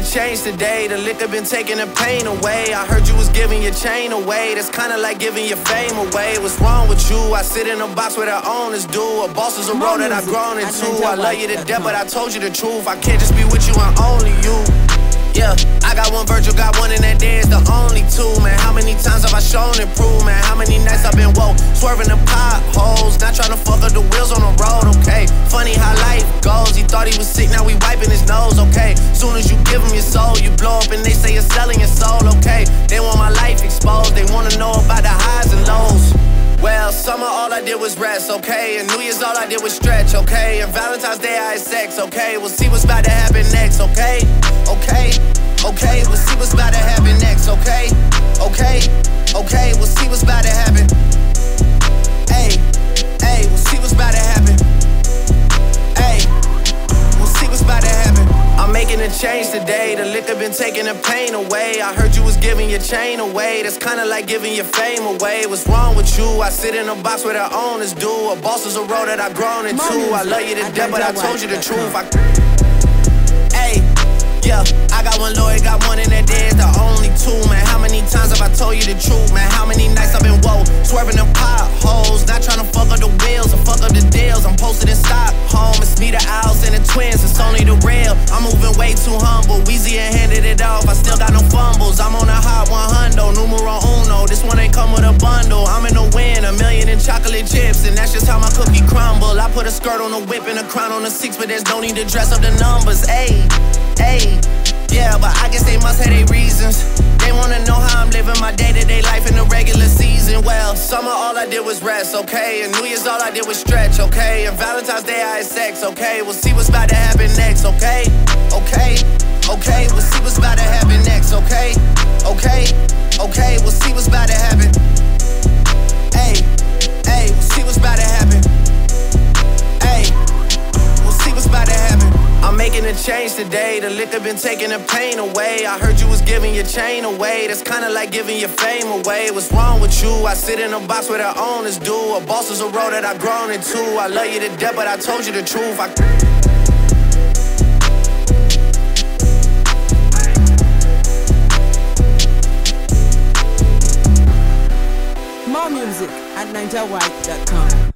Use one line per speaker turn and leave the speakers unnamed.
change today. The liquor been taking the pain away. I heard you was giving your chain away. That's kinda like giving your fame away. What's wrong with you? I sit in a box where the owners do. A boss is a role that I've grown into. I love you to death, but I told you the truth. I can't just be with you and only you. Yeah, I got one Virgil, got one, and that there is the only two, man. How many times have I shown and proved, man? How many nights I've been woke, swerving the potholes, not trying to fuck up the wheels on the road, okay? Funny how life goes, he thought he was sick, now we wiping his nose, okay? Soon as you give him your soul, you blow up and they say you're selling your soul, okay? They want my life exposed, they wanna know about the highs and lows. Well, summer all I did was rest, okay? And New Year's all I did was stretch, okay? And Valentine's Day I had sex, okay? We'll see what's about to happen next, okay? Okay, okay, we'll see what's about to happen next, okay? Okay, okay, we'll see what's about to happen. Hey, hey, we'll see what's about to happen. Hey, we'll see what's about to happen. I'm making a change today. The liquor been taking the pain away. I heard you was giving your chain away. That's kinda like giving your fame away. What's wrong with you? I sit in a box where the owners do. A boss is a role that I've grown into. I love you to death, but I told you the truth. Hey, yeah, I got one lawyer, got one, and that there's the only two, man. How many times have I told you the truth, man? How many nights I've been woke, swerving the potholes, not trying to fuck up the wheels or fuck up the deals. I'm posted in Stockholm, it's me, the Owls, and the Twins, it's only the real. I'm moving way too humble, Weezy and handed it off, I still got no fumbles. I'm on a hot 100, numero uno, this one ain't come with a bundle. I'm in the win, $1 million in chocolate chips, and that's just how my cookie crumble. I put a skirt on a whip and a crown on a 6, but there's no need to dress up the numbers, ayy. Hey, yeah, but I guess they must have their reasons. They wanna know how I'm living my day-to-day life in the regular season. Well, summer all I did was rest, okay? And New Year's all I did was stretch, okay? And Valentine's Day I had sex, okay? We'll see what's about to happen next, okay? Okay, okay, we'll see what's about to happen next, okay? Okay, okay, we'll see what's about to happen. Hey, hey, we'll see what's about to happen. Hey, we'll see what's about to happen. I'm making a change today. The liquor been taking the pain away. I heard you was giving your chain away. That's kinda like giving your fame away. What's wrong with you? I sit in a box where the owners do. A boss is a role that I've grown into. I love you to death, but I told you the truth.
More music at NigerWide.com.